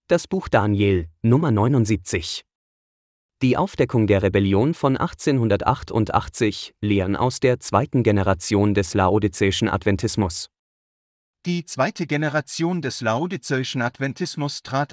Das Buch Daniel, Nummer 79. Die Aufdeckung der Rebellion von 1888, Lehren aus der zweiten Generation des laodizäischen Adventismus. Die zweite Generation des laodizäischen Adventismus trat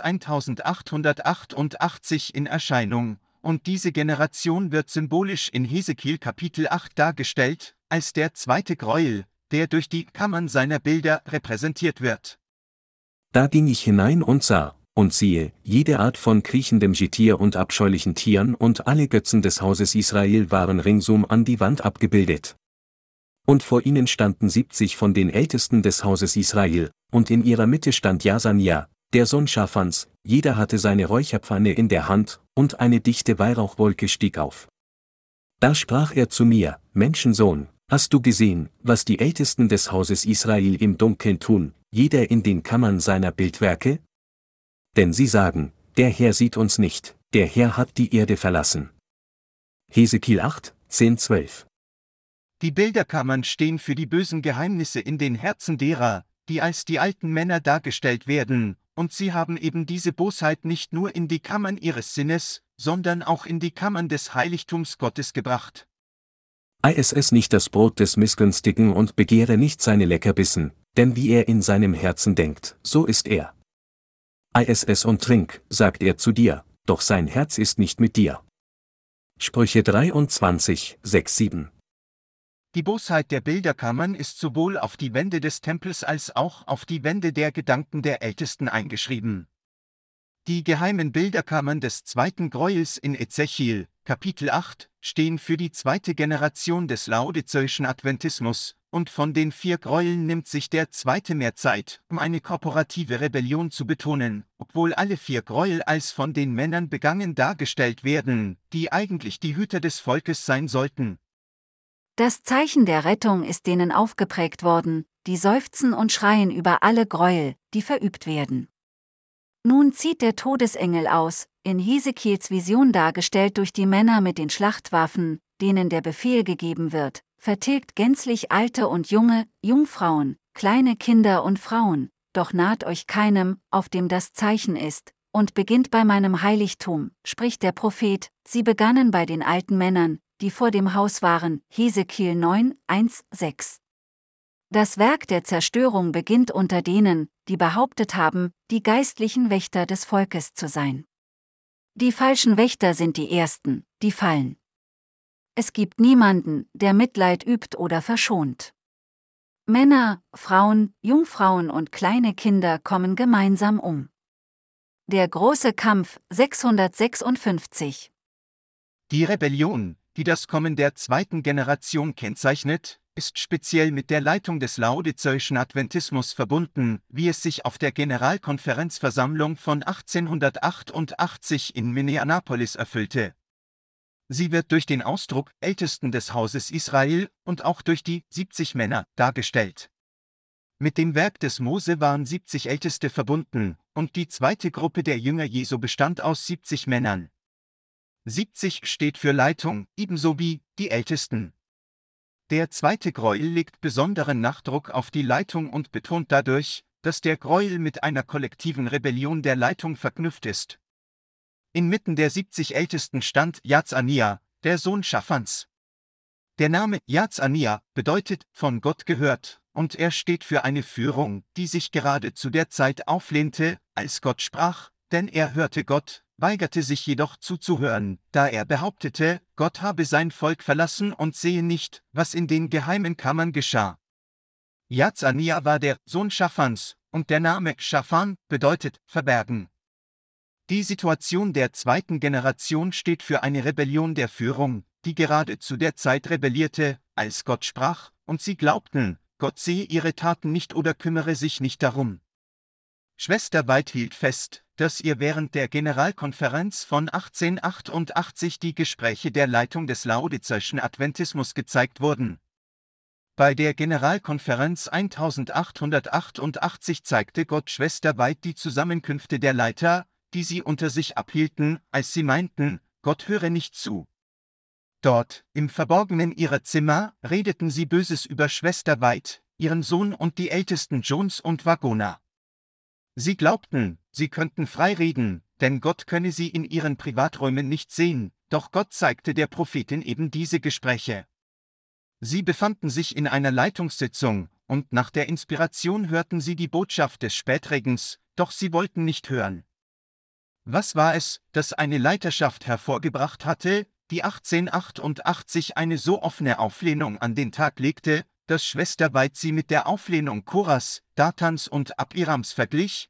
1888 in Erscheinung, und diese Generation wird symbolisch in Hesekiel Kapitel 8 dargestellt, als der zweite Gräuel, der durch die Kammern seiner Bilder repräsentiert wird. Da ging ich hinein und sah, und siehe, jede Art von kriechendem Getier und abscheulichen Tieren und alle Götzen des Hauses Israel waren ringsum an die Wand abgebildet. Und vor ihnen standen 70 von den Ältesten des Hauses Israel, und in ihrer Mitte stand Jasania, der Sohn Schaphans, jeder hatte seine Räucherpfanne in der Hand, und eine dichte Weihrauchwolke stieg auf. Da sprach er zu mir: Menschensohn, hast du gesehen, was die Ältesten des Hauses Israel im Dunkeln tun, jeder in den Kammern seiner Bildwerke? Denn sie sagen: Der Herr sieht uns nicht, der Herr hat die Erde verlassen. Hesekiel 8, 10, 12. Die Bilderkammern stehen für die bösen Geheimnisse in den Herzen derer, die als die alten Männer dargestellt werden, und sie haben eben diese Bosheit nicht nur in die Kammern ihres Sinnes, sondern auch in die Kammern des Heiligtums Gottes gebracht. Iss nicht das Brot des Missgünstigen und begehre nicht seine Leckerbissen, denn wie er in seinem Herzen denkt, so ist er. Iss und trink, sagt er zu dir, doch sein Herz ist nicht mit dir. Sprüche 23, 6, 7. Die Bosheit der Bilderkammern ist sowohl auf die Wände des Tempels als auch auf die Wände der Gedanken der Ältesten eingeschrieben. Die geheimen Bilderkammern des zweiten Gräuels in Ezechiel, Kapitel 8, stehen für die zweite Generation des laodizäischen Adventismus, und von den 4 Gräueln nimmt sich der zweite mehr Zeit, um eine korporative Rebellion zu betonen, obwohl alle 4 Gräuel als von den Männern begangen dargestellt werden, die eigentlich die Hüter des Volkes sein sollten. Das Zeichen der Rettung ist denen aufgeprägt worden, die seufzen und schreien über alle Gräuel, die verübt werden. Nun zieht der Todesengel aus, in Hesekiels Vision dargestellt durch die Männer mit den Schlachtwaffen, denen der Befehl gegeben wird, vertilgt gänzlich Alte und Junge, Jungfrauen, kleine Kinder und Frauen, doch naht euch keinem, auf dem das Zeichen ist, und beginnt bei meinem Heiligtum, spricht der Prophet. Sie begannen bei den alten Männern, die vor dem Haus waren, Hesekiel 9, 1, 6. Das Werk der Zerstörung beginnt unter denen, die behauptet haben, die geistlichen Wächter des Volkes zu sein. Die falschen Wächter sind die Ersten, die fallen. Es gibt niemanden, der Mitleid übt oder verschont. Männer, Frauen, Jungfrauen und kleine Kinder kommen gemeinsam um. Der große Kampf 656. Die Rebellion, die das Kommen der zweiten Generation kennzeichnet, ist speziell mit der Leitung des laodizäischen Adventismus verbunden, wie es sich auf der Generalkonferenzversammlung von 1888 in Minneapolis erfüllte. Sie wird durch den Ausdruck Ältesten des Hauses Israel und auch durch die 70 Männer dargestellt. Mit dem Werk des Mose waren 70 Älteste verbunden, und die zweite Gruppe der Jünger Jesu bestand aus 70 Männern. 70 steht für Leitung, ebenso wie die Ältesten. Der zweite Gräuel legt besonderen Nachdruck auf die Leitung und betont dadurch, dass der Gräuel mit einer kollektiven Rebellion der Leitung verknüpft ist. Inmitten der 70 Ältesten stand Jasania, der Sohn Schaphans. Der Name Jasania bedeutet von Gott gehört, und er steht für eine Führung, die sich gerade zu der Zeit auflehnte, als Gott sprach, denn er hörte Gott, weigerte sich jedoch zuzuhören, da er behauptete, Gott habe sein Volk verlassen und sehe nicht, was in den geheimen Kammern geschah. Jasania war der Sohn Schaphans, und der Name Shaphan bedeutet verbergen. Die Situation der zweiten Generation steht für eine Rebellion der Führung, die gerade zu der Zeit rebellierte, als Gott sprach, und sie glaubten, Gott sehe ihre Taten nicht oder kümmere sich nicht darum. Schwester White hielt fest, dass ihr während der Generalkonferenz von 1888 die Gespräche der Leitung des laodizäischen Adventismus gezeigt wurden. Bei der Generalkonferenz 1888 zeigte Gott Schwester White die Zusammenkünfte der Leiter, die sie unter sich abhielten, als sie meinten, Gott höre nicht zu. Dort, im Verborgenen ihrer Zimmer, redeten sie Böses über Schwester White, ihren Sohn und die Ältesten Jones und Wagona. Sie glaubten, sie könnten frei reden, denn Gott könne sie in ihren Privaträumen nicht sehen, doch Gott zeigte der Prophetin eben diese Gespräche. Sie befanden sich in einer Leitungssitzung, und nach der Inspiration hörten sie die Botschaft des Spätregens, doch sie wollten nicht hören. Was war es, das eine Leiterschaft hervorgebracht hatte, die 1888 eine so offene Auflehnung an den Tag legte, dass Schwester White sie mit der Auflehnung Koras, Dathans und Abirams verglich?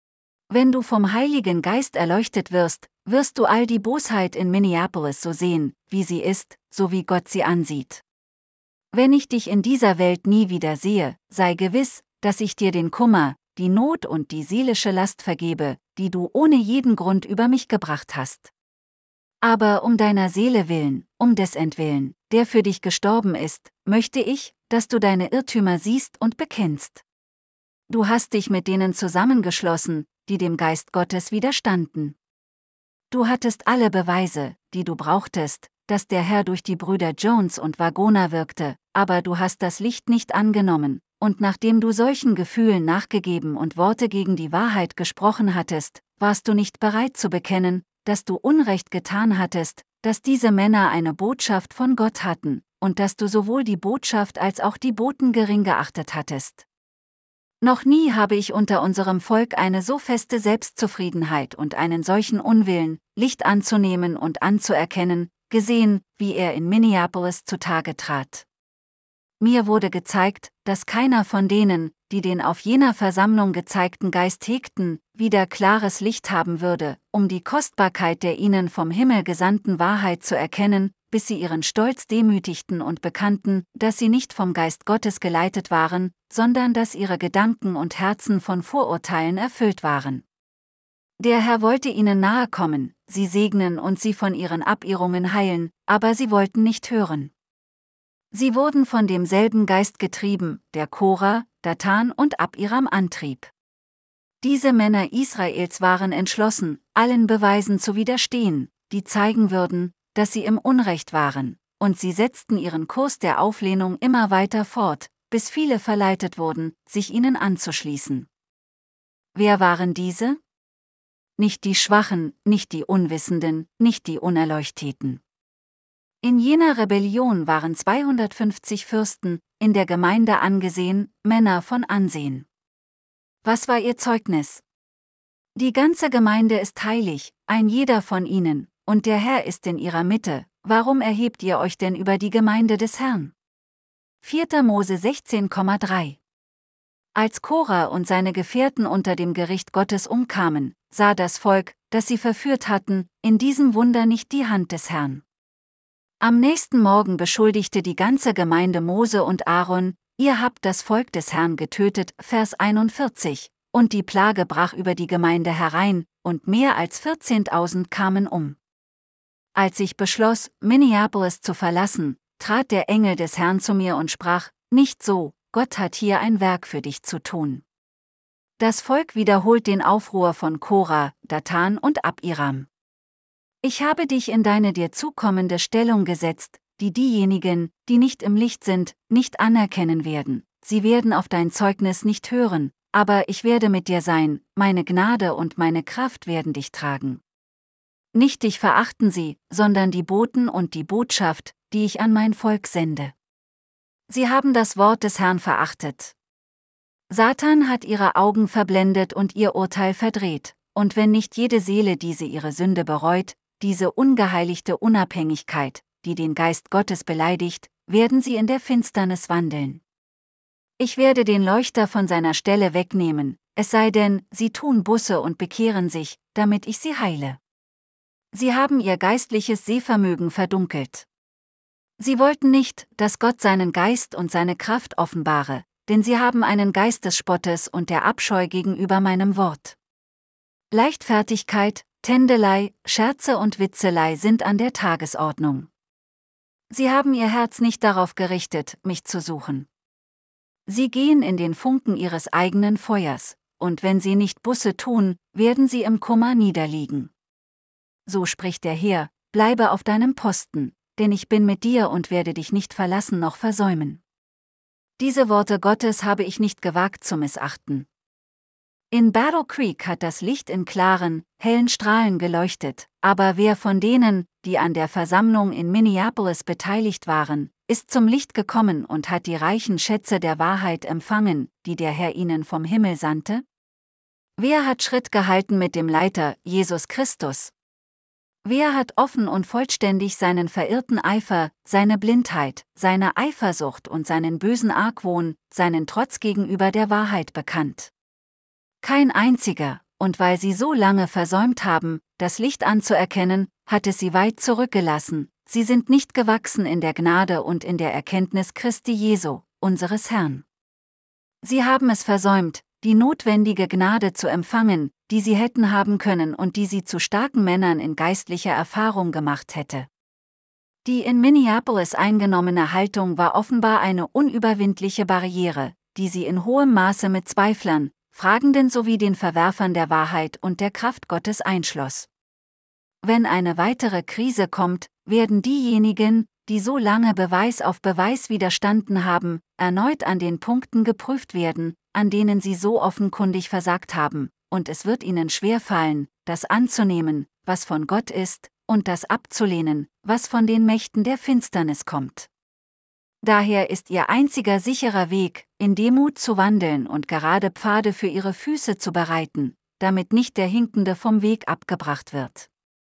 Wenn du vom Heiligen Geist erleuchtet wirst, wirst du all die Bosheit in Minneapolis so sehen, wie sie ist, so wie Gott sie ansieht. Wenn ich dich in dieser Welt nie wieder sehe, sei gewiss, dass ich dir den Kummer, die Not und die seelische Last vergebe, die du ohne jeden Grund über mich gebracht hast. Aber um deiner Seele willen, um desentwillen, der für dich gestorben ist, möchte ich, dass du deine Irrtümer siehst und bekennst. Du hast dich mit denen zusammengeschlossen, die dem Geist Gottes widerstanden. Du hattest alle Beweise, die du brauchtest, dass der Herr durch die Brüder Jones und Wagona wirkte, aber du hast das Licht nicht angenommen, und nachdem du solchen Gefühlen nachgegeben und Worte gegen die Wahrheit gesprochen hattest, warst du nicht bereit zu bekennen, dass du Unrecht getan hattest, dass diese Männer eine Botschaft von Gott hatten, und dass du sowohl die Botschaft als auch die Boten gering geachtet hattest. Noch nie habe ich unter unserem Volk eine so feste Selbstzufriedenheit und einen solchen Unwillen, Licht anzunehmen und anzuerkennen, gesehen, wie er in Minneapolis zutage trat. Mir wurde gezeigt, dass keiner von denen, die den auf jener Versammlung gezeigten Geist hegten, wieder klares Licht haben würde, um die Kostbarkeit der ihnen vom Himmel gesandten Wahrheit zu erkennen, bis sie ihren Stolz demütigten und bekannten, dass sie nicht vom Geist Gottes geleitet waren, sondern dass ihre Gedanken und Herzen von Vorurteilen erfüllt waren. Der Herr wollte ihnen nahe kommen, sie segnen und sie von ihren Abirrungen heilen, aber sie wollten nicht hören. Sie wurden von demselben Geist getrieben, der Kora, Dathan und Abiram antrieb. Diese Männer Israels waren entschlossen, allen Beweisen zu widerstehen, die zeigen würden, dass sie im Unrecht waren, und sie setzten ihren Kurs der Auflehnung immer weiter fort, bis viele verleitet wurden, sich ihnen anzuschließen. Wer waren diese? Nicht die Schwachen, nicht die Unwissenden, nicht die Unerleuchteten. In jener Rebellion waren 250 Fürsten, in der Gemeinde angesehen, Männer von Ansehen. Was war ihr Zeugnis? Die ganze Gemeinde ist heilig, ein jeder von ihnen, und der Herr ist in ihrer Mitte, warum erhebt ihr euch denn über die Gemeinde des Herrn? 4. Mose 16,3. Als Kora und seine Gefährten unter dem Gericht Gottes umkamen, sah das Volk, das sie verführt hatten, in diesem Wunder nicht die Hand des Herrn. Am nächsten Morgen beschuldigte die ganze Gemeinde Mose und Aaron, ihr habt das Volk des Herrn getötet, Vers 41, und die Plage brach über die Gemeinde herein, und mehr als 14.000 kamen um. Als ich beschloss, Minneapolis zu verlassen, trat der Engel des Herrn zu mir und sprach, nicht so, Gott hat hier ein Werk für dich zu tun. Das Volk wiederholt den Aufruhr von Kora, Dathan und Abiram. Ich habe dich in deine dir zukommende Stellung gesetzt, die diejenigen, die nicht im Licht sind, nicht anerkennen werden. Sie werden auf dein Zeugnis nicht hören, aber ich werde mit dir sein, meine Gnade und meine Kraft werden dich tragen. Nicht dich verachten sie, sondern die Boten und die Botschaft, die ich an mein Volk sende. Sie haben das Wort des Herrn verachtet. Satan hat ihre Augen verblendet und ihr Urteil verdreht, und wenn nicht jede Seele diese ihre Sünde bereut, diese ungeheiligte Unabhängigkeit, die den Geist Gottes beleidigt, werden sie in der Finsternis wandeln. Ich werde den Leuchter von seiner Stelle wegnehmen, es sei denn, sie tun Buße und bekehren sich, damit ich sie heile. Sie haben ihr geistliches Sehvermögen verdunkelt. Sie wollten nicht, dass Gott seinen Geist und seine Kraft offenbare, denn sie haben einen Geist des Spottes und der Abscheu gegenüber meinem Wort. Leichtfertigkeit, Tändelei, Scherze und Witzelei sind an der Tagesordnung. Sie haben ihr Herz nicht darauf gerichtet, mich zu suchen. Sie gehen in den Funken ihres eigenen Feuers, und wenn sie nicht Buße tun, werden sie im Kummer niederliegen. So spricht der Herr, bleibe auf deinem Posten, denn ich bin mit dir und werde dich nicht verlassen noch versäumen. Diese Worte Gottes habe ich nicht gewagt zu missachten. In Battle Creek hat das Licht in klaren, hellen Strahlen geleuchtet, aber wer von denen, die an der Versammlung in Minneapolis beteiligt waren, ist zum Licht gekommen und hat die reichen Schätze der Wahrheit empfangen, die der Herr ihnen vom Himmel sandte? Wer hat Schritt gehalten mit dem Leiter, Jesus Christus? Wer hat offen und vollständig seinen verirrten Eifer, seine Blindheit, seine Eifersucht und seinen bösen Argwohn, seinen Trotz gegenüber der Wahrheit bekannt? Kein einziger, und weil sie so lange versäumt haben, das Licht anzuerkennen, hat es sie weit zurückgelassen, sie sind nicht gewachsen in der Gnade und in der Erkenntnis Christi Jesu, unseres Herrn. Sie haben es versäumt, die notwendige Gnade zu empfangen, die sie hätten haben können und die sie zu starken Männern in geistlicher Erfahrung gemacht hätte. Die in Minneapolis eingenommene Haltung war offenbar eine unüberwindliche Barriere, die sie in hohem Maße mit Zweiflern, Fragenden sowie den Verwerfern der Wahrheit und der Kraft Gottes einschloss. Wenn eine weitere Krise kommt, werden diejenigen, die so lange Beweis auf Beweis widerstanden haben, erneut an den Punkten geprüft werden, an denen sie so offenkundig versagt haben, und es wird ihnen schwerfallen, das anzunehmen, was von Gott ist, und das abzulehnen, was von den Mächten der Finsternis kommt. Daher ist ihr einziger sicherer Weg, in Demut zu wandeln und gerade Pfade für ihre Füße zu bereiten, damit nicht der Hinkende vom Weg abgebracht wird.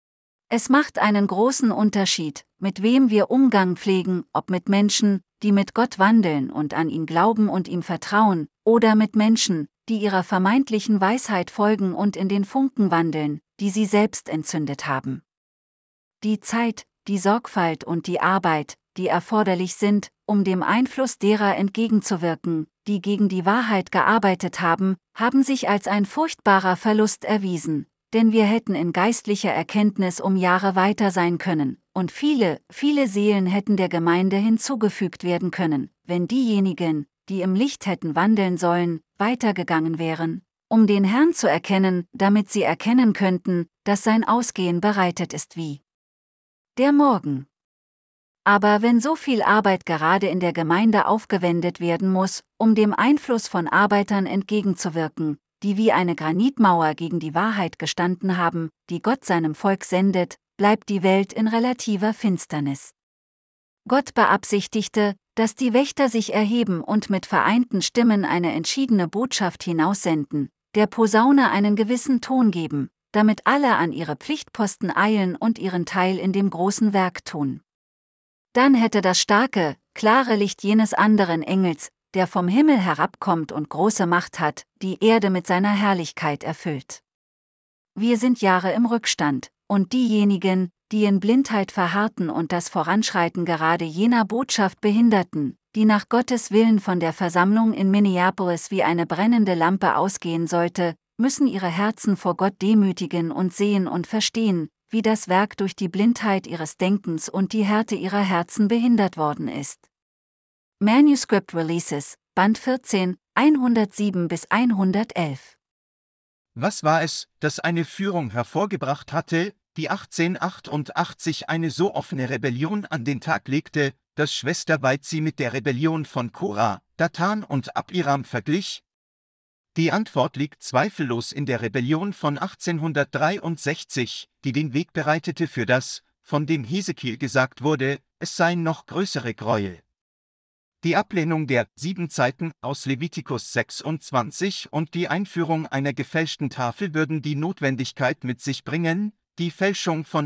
Es macht einen großen Unterschied, mit wem wir Umgang pflegen, ob mit Menschen, die mit Gott wandeln und an ihn glauben und ihm vertrauen, oder mit Menschen, die ihrer vermeintlichen Weisheit folgen und in den Funken wandeln, die sie selbst entzündet haben. Die Zeit, die Sorgfalt und die Arbeit, die erforderlich sind, um dem Einfluss derer entgegenzuwirken, die gegen die Wahrheit gearbeitet haben, haben sich als ein furchtbarer Verlust erwiesen, denn wir hätten in geistlicher Erkenntnis um Jahre weiter sein können, und viele, viele Seelen hätten der Gemeinde hinzugefügt werden können, wenn diejenigen, die im Licht hätten wandeln sollen, weitergegangen wären, um den Herrn zu erkennen, damit sie erkennen könnten, dass sein Ausgehen bereitet ist wie der Morgen. Aber wenn so viel Arbeit gerade in der Gemeinde aufgewendet werden muss, um dem Einfluss von Arbeitern entgegenzuwirken, die wie eine Granitmauer gegen die Wahrheit gestanden haben, die Gott seinem Volk sendet, bleibt die Welt in relativer Finsternis. Gott beabsichtigte, dass die Wächter sich erheben und mit vereinten Stimmen eine entschiedene Botschaft hinaussenden, der Posaune einen gewissen Ton geben, damit alle an ihre Pflichtposten eilen und ihren Teil in dem großen Werk tun. Dann hätte das starke, klare Licht jenes anderen Engels, der vom Himmel herabkommt und große Macht hat, die Erde mit seiner Herrlichkeit erfüllt. Wir sind Jahre im Rückstand, und diejenigen, die in Blindheit verharrten und das Voranschreiten gerade jener Botschaft behinderten, die nach Gottes Willen von der Versammlung in Minneapolis wie eine brennende Lampe ausgehen sollte, müssen ihre Herzen vor Gott demütigen und sehen und verstehen, wie das Werk durch die Blindheit ihres Denkens und die Härte ihrer Herzen behindert worden ist. Manuscript Releases, Band 14, 107-111. Was war es, das eine Führung hervorgebracht hatte, die 1888 eine so offene Rebellion an den Tag legte, dass Schwester White sie mit der Rebellion von Korah, Datan und Abiram verglich? Die Antwort liegt zweifellos in der Rebellion von 1863, die den Weg bereitete für das, von dem Hesekiel gesagt wurde, es seien noch größere Gräuel. Die Ablehnung der 7 Zeiten aus Levitikus 26 und die Einführung einer gefälschten Tafel würden die Notwendigkeit mit sich bringen, die Fälschung von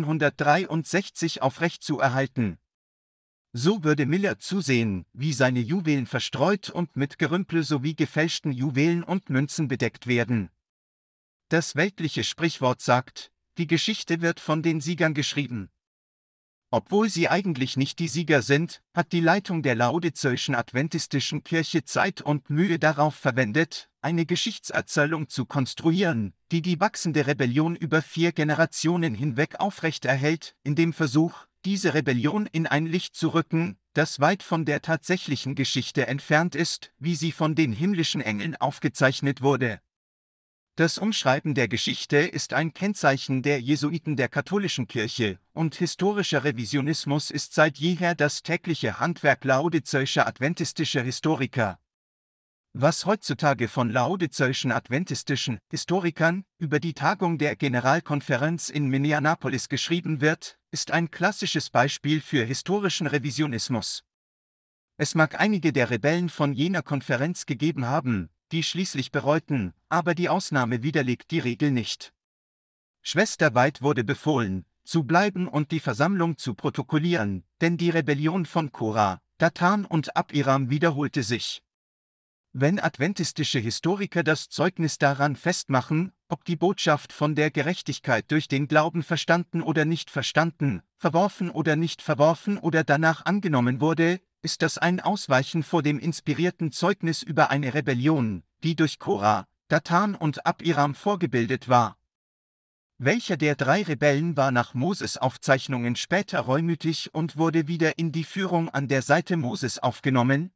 1863 aufrechtzuerhalten. So würde Miller zusehen, wie seine Juwelen verstreut und mit Gerümpel sowie gefälschten Juwelen und Münzen bedeckt werden. Das weltliche Sprichwort sagt, die Geschichte wird von den Siegern geschrieben. Obwohl sie eigentlich nicht die Sieger sind, hat die Leitung der Laodizäischen Adventistischen Kirche Zeit und Mühe darauf verwendet, eine Geschichtserzählung zu konstruieren, die die wachsende Rebellion über 4 Generationen hinweg aufrechterhält, in dem Versuch, diese Rebellion in ein Licht zu rücken, das weit von der tatsächlichen Geschichte entfernt ist, wie sie von den himmlischen Engeln aufgezeichnet wurde. Das Umschreiben der Geschichte ist ein Kennzeichen der Jesuiten der katholischen Kirche, und historischer Revisionismus ist seit jeher das tägliche Handwerk laodizäischer adventistischer Historiker. Was heutzutage von laodizeuschen adventistischen Historikern über die Tagung der Generalkonferenz in Minneapolis geschrieben wird, ist ein klassisches Beispiel für historischen Revisionismus. Es mag einige der Rebellen von jener Konferenz gegeben haben, die schließlich bereuten, aber die Ausnahme widerlegt die Regel nicht. Schwester White wurde befohlen, zu bleiben und die Versammlung zu protokollieren, denn die Rebellion von Korah, Datan und Abiram wiederholte sich. Wenn adventistische Historiker das Zeugnis daran festmachen, ob die Botschaft von der Gerechtigkeit durch den Glauben verstanden oder nicht verstanden, verworfen oder nicht verworfen oder danach angenommen wurde, ist das ein Ausweichen vor dem inspirierten Zeugnis über eine Rebellion, die durch Korah, Datan und Abiram vorgebildet war. Welcher der drei Rebellen war nach Moses Aufzeichnungen später reumütig und wurde wieder in die Führung an der Seite Moses aufgenommen?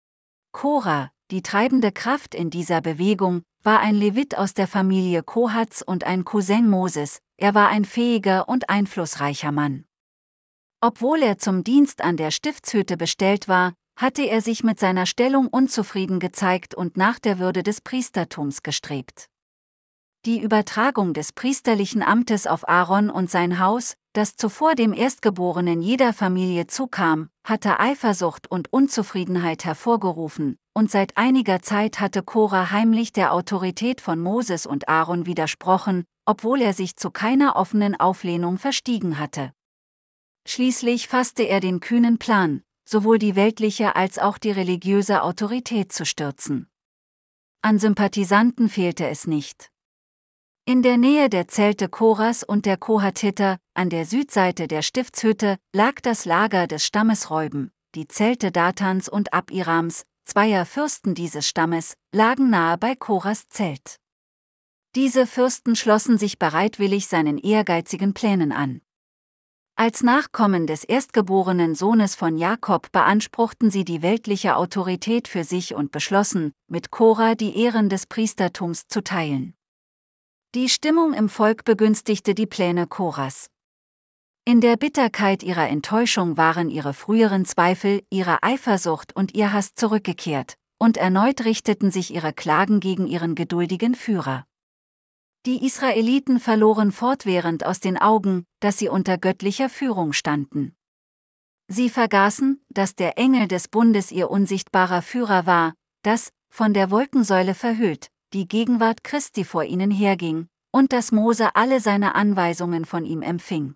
Korah, die treibende Kraft in dieser Bewegung, war ein Levit aus der Familie Kohats und ein Cousin Moses. Er war ein fähiger und einflussreicher Mann. Obwohl er zum Dienst an der Stiftshütte bestellt war, hatte er sich mit seiner Stellung unzufrieden gezeigt und nach der Würde des Priestertums gestrebt. Die Übertragung des priesterlichen Amtes auf Aaron und sein Haus, das zuvor dem Erstgeborenen jeder Familie zukam, hatte Eifersucht und Unzufriedenheit hervorgerufen, und seit einiger Zeit hatte Korah heimlich der Autorität von Moses und Aaron widersprochen, obwohl er sich zu keiner offenen Auflehnung verstiegen hatte. Schließlich fasste er den kühnen Plan, sowohl die weltliche als auch die religiöse Autorität zu stürzen. An Sympathisanten fehlte es nicht. In der Nähe der Zelte Korahs und der Kohathiter, an der Südseite der Stiftshütte, lag das Lager des Stammes Reuben. Die Zelte Datans und Abirams, zweier Fürsten dieses Stammes, lagen nahe bei Korahs Zelt. Diese Fürsten schlossen sich bereitwillig seinen ehrgeizigen Plänen an. Als Nachkommen des erstgeborenen Sohnes von Jakob beanspruchten sie die weltliche Autorität für sich und beschlossen, mit Korah die Ehren des Priestertums zu teilen. Die Stimmung im Volk begünstigte die Pläne Korahs. In der Bitterkeit ihrer Enttäuschung waren ihre früheren Zweifel, ihre Eifersucht und ihr Hass zurückgekehrt, und erneut richteten sich ihre Klagen gegen ihren geduldigen Führer. Die Israeliten verloren fortwährend aus den Augen, dass sie unter göttlicher Führung standen. Sie vergaßen, dass der Engel des Bundes ihr unsichtbarer Führer war, dass, von der Wolkensäule verhüllt, die Gegenwart Christi vor ihnen herging, und dass Mose alle seine Anweisungen von ihm empfing.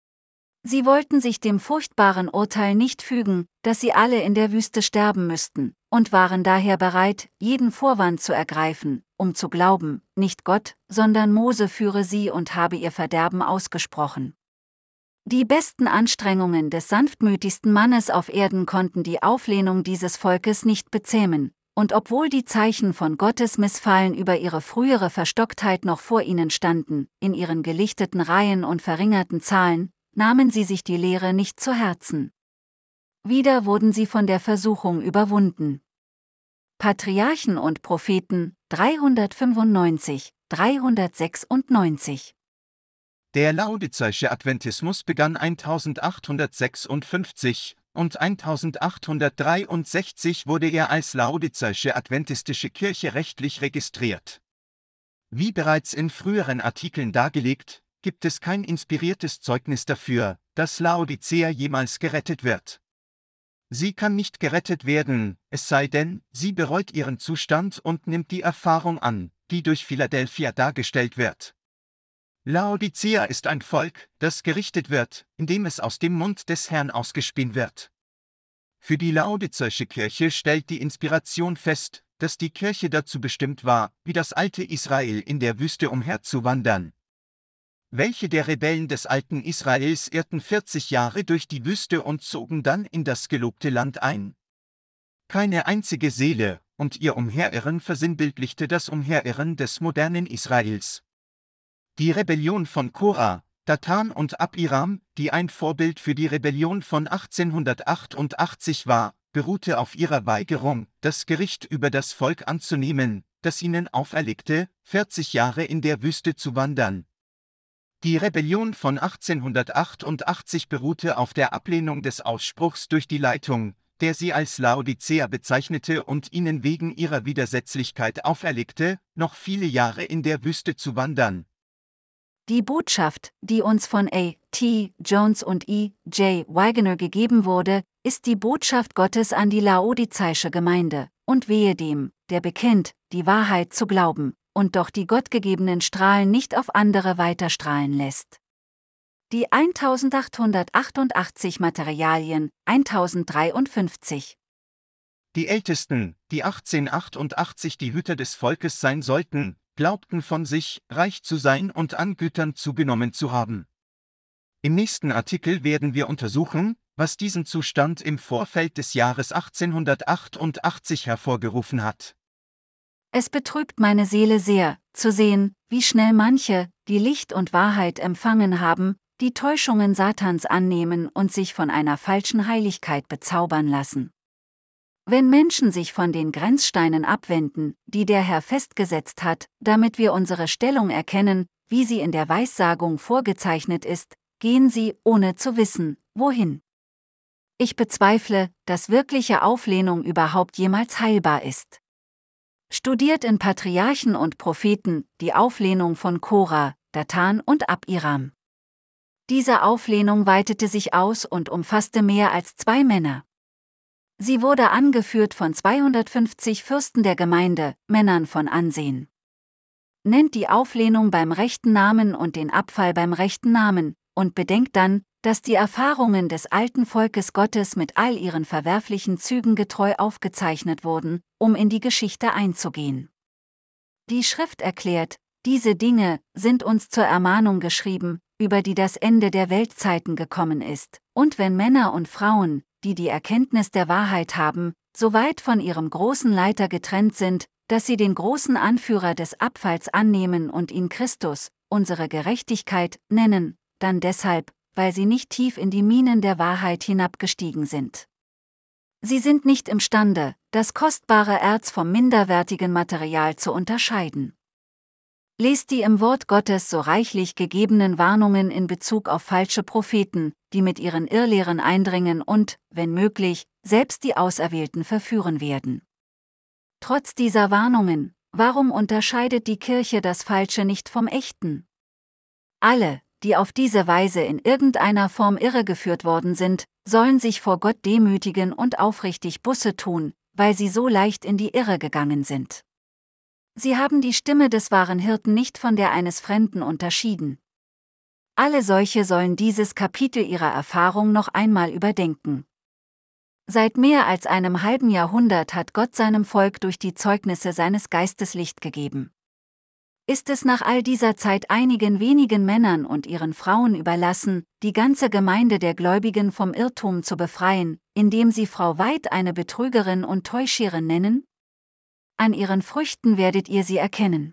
Sie wollten sich dem furchtbaren Urteil nicht fügen, dass sie alle in der Wüste sterben müssten, und waren daher bereit, jeden Vorwand zu ergreifen, um zu glauben, nicht Gott, sondern Mose führe sie und habe ihr Verderben ausgesprochen. Die besten Anstrengungen des sanftmütigsten Mannes auf Erden konnten die Auflehnung dieses Volkes nicht bezähmen, und obwohl die Zeichen von Gottes Missfallen über ihre frühere Verstocktheit noch vor ihnen standen, in ihren gelichteten Reihen und verringerten Zahlen, nahmen sie sich die Lehre nicht zu Herzen. Wieder wurden sie von der Versuchung überwunden. Patriarchen und Propheten, 395, 396. Der laodizeuische Adventismus begann 1856 und 1863 wurde er als laodizeuische adventistische Kirche rechtlich registriert. Wie bereits in früheren Artikeln dargelegt, gibt es kein inspiriertes Zeugnis dafür, dass Laodicea jemals gerettet wird. Sie kann nicht gerettet werden, es sei denn, sie bereut ihren Zustand und nimmt die Erfahrung an, die durch Philadelphia dargestellt wird. Laodicea ist ein Volk, das gerichtet wird, indem es aus dem Mund des Herrn ausgespien wird. Für die laodizeuische Kirche stellt die Inspiration fest, dass die Kirche dazu bestimmt war, wie das alte Israel in der Wüste umherzuwandern. Welche der Rebellen des alten Israels irrten 40 Jahre durch die Wüste und zogen dann in das gelobte Land ein? Keine einzige Seele, und ihr Umherirren versinnbildlichte das Umherirren des modernen Israels. Die Rebellion von Korah, Datan und Abiram, die ein Vorbild für die Rebellion von 1888 war, beruhte auf ihrer Weigerung, das Gericht über das Volk anzunehmen, das ihnen auferlegte, 40 Jahre in der Wüste zu wandern. Die Rebellion von 1888 beruhte auf der Ablehnung des Ausspruchs durch die Leitung, der sie als Laodicea bezeichnete und ihnen wegen ihrer Widersetzlichkeit auferlegte, noch viele Jahre in der Wüste zu wandern. Die Botschaft, die uns von A.T. Jones und E.J. Waggoner gegeben wurde, ist die Botschaft Gottes an die laodizeische Gemeinde, und wehe dem, der bekennt, die Wahrheit zu glauben, und doch die gottgegebenen Strahlen nicht auf andere weiterstrahlen lässt. Die 1888 Materialien, 1053. Die Ältesten, die 1888 die Hüter des Volkes sein sollten, glaubten von sich, reich zu sein und an Gütern zugenommen zu haben. Im nächsten Artikel werden wir untersuchen, was diesen Zustand im Vorfeld des Jahres 1888 hervorgerufen hat. Es betrübt meine Seele sehr, zu sehen, wie schnell manche, die Licht und Wahrheit empfangen haben, die Täuschungen Satans annehmen und sich von einer falschen Heiligkeit bezaubern lassen. Wenn Menschen sich von den Grenzsteinen abwenden, die der Herr festgesetzt hat, damit wir unsere Stellung erkennen, wie sie in der Weissagung vorgezeichnet ist, gehen sie, ohne zu wissen, wohin. Ich bezweifle, dass wirkliche Auflehnung überhaupt jemals heilbar ist. Studiert in Patriarchen und Propheten die Auflehnung von Korah, Datan und Abiram. Diese Auflehnung weitete sich aus und umfasste mehr als 2 Männer. Sie wurde angeführt von 250 Fürsten der Gemeinde, Männern von Ansehen. Nennt die Auflehnung beim rechten Namen und den Abfall beim rechten Namen, und bedenkt dann, dass die Erfahrungen des alten Volkes Gottes mit all ihren verwerflichen Zügen getreu aufgezeichnet wurden, um in die Geschichte einzugehen. Die Schrift erklärt, diese Dinge sind uns zur Ermahnung geschrieben, über die das Ende der Weltzeiten gekommen ist, und wenn Männer und Frauen, die die Erkenntnis der Wahrheit haben, so weit von ihrem großen Leiter getrennt sind, dass sie den großen Anführer des Abfalls annehmen und ihn Christus, unsere Gerechtigkeit, nennen, dann deshalb, weil sie nicht tief in die Minen der Wahrheit hinabgestiegen sind. Sie sind nicht imstande, das kostbare Erz vom minderwertigen Material zu unterscheiden. Lest die im Wort Gottes so reichlich gegebenen Warnungen in Bezug auf falsche Propheten, die mit ihren Irrlehren eindringen und, wenn möglich, selbst die Auserwählten verführen werden. Trotz dieser Warnungen, warum unterscheidet die Kirche das Falsche nicht vom Echten? Alle, die auf diese Weise in irgendeiner Form irregeführt worden sind, sollen sich vor Gott demütigen und aufrichtig Buße tun, weil sie so leicht in die Irre gegangen sind. Sie haben die Stimme des wahren Hirten nicht von der eines Fremden unterschieden. Alle solche sollen dieses Kapitel ihrer Erfahrung noch einmal überdenken. Seit mehr als einem halben Jahrhundert hat Gott seinem Volk durch die Zeugnisse seines Geistes Licht gegeben. Ist es nach all dieser Zeit einigen wenigen Männern und ihren Frauen überlassen, die ganze Gemeinde der Gläubigen vom Irrtum zu befreien, indem sie Frau White eine Betrügerin und Täuscherin nennen? An ihren Früchten werdet ihr sie erkennen.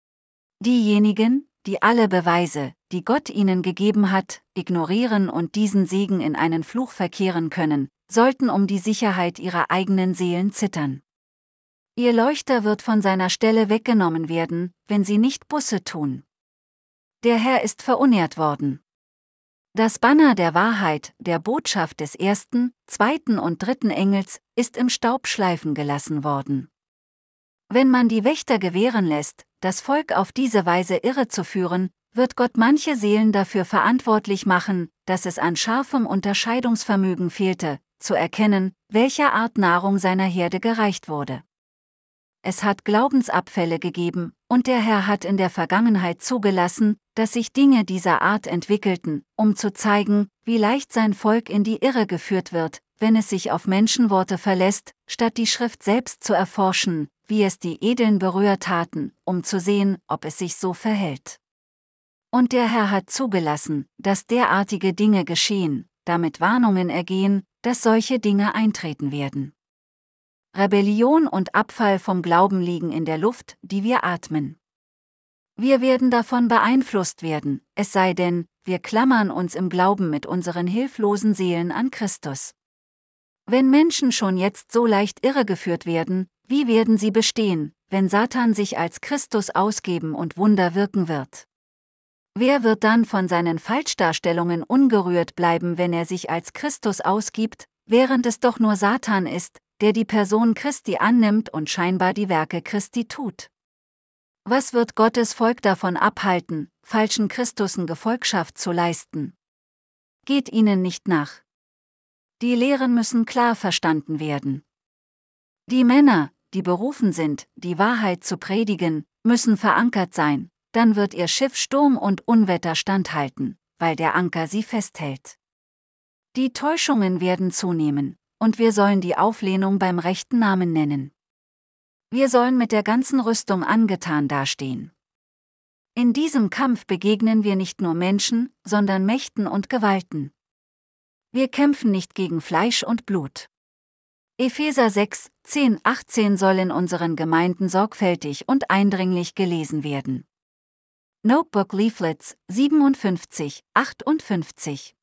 Diejenigen, die alle Beweise, die Gott ihnen gegeben hat, ignorieren und diesen Segen in einen Fluch verkehren können, sollten um die Sicherheit ihrer eigenen Seelen zittern. Ihr Leuchter wird von seiner Stelle weggenommen werden, wenn sie nicht Buße tun. Der Herr ist verunehrt worden. Das Banner der Wahrheit, der Botschaft des ersten, zweiten und dritten Engels, ist im Staub schleifen gelassen worden. Wenn man die Wächter gewähren lässt, das Volk auf diese Weise irrezuführen, wird Gott manche Seelen dafür verantwortlich machen, dass es an scharfem Unterscheidungsvermögen fehlte, zu erkennen, welcher Art Nahrung seiner Herde gereicht wurde. Es hat Glaubensabfälle gegeben, und der Herr hat in der Vergangenheit zugelassen, dass sich Dinge dieser Art entwickelten, um zu zeigen, wie leicht sein Volk in die Irre geführt wird, wenn es sich auf Menschenworte verlässt, statt die Schrift selbst zu erforschen, wie es die Edeln berührt taten, um zu sehen, ob es sich so verhält. Und der Herr hat zugelassen, dass derartige Dinge geschehen, damit Warnungen ergehen, dass solche Dinge eintreten werden. Rebellion und Abfall vom Glauben liegen in der Luft, die wir atmen. Wir werden davon beeinflusst werden, es sei denn, wir klammern uns im Glauben mit unseren hilflosen Seelen an Christus. Wenn Menschen schon jetzt so leicht irregeführt werden, wie werden sie bestehen, wenn Satan sich als Christus ausgeben und Wunder wirken wird? Wer wird dann von seinen Falschdarstellungen ungerührt bleiben, wenn er sich als Christus ausgibt, Während es doch nur Satan ist, der die Person Christi annimmt und scheinbar die Werke Christi tut. Was wird Gottes Volk davon abhalten, falschen Christussen Gefolgschaft zu leisten? Geht ihnen nicht nach. Die Lehren müssen klar verstanden werden. Die Männer, die berufen sind, die Wahrheit zu predigen, müssen verankert sein, dann wird ihr Schiff Sturm und Unwetter standhalten, weil der Anker sie festhält. Die Täuschungen werden zunehmen, und wir sollen die Auflehnung beim rechten Namen nennen. Wir sollen mit der ganzen Rüstung angetan dastehen. In diesem Kampf begegnen wir nicht nur Menschen, sondern Mächten und Gewalten. Wir kämpfen nicht gegen Fleisch und Blut. Epheser 6, 10, 18 soll in unseren Gemeinden sorgfältig und eindringlich gelesen werden. Notebook Leaflets 57, 58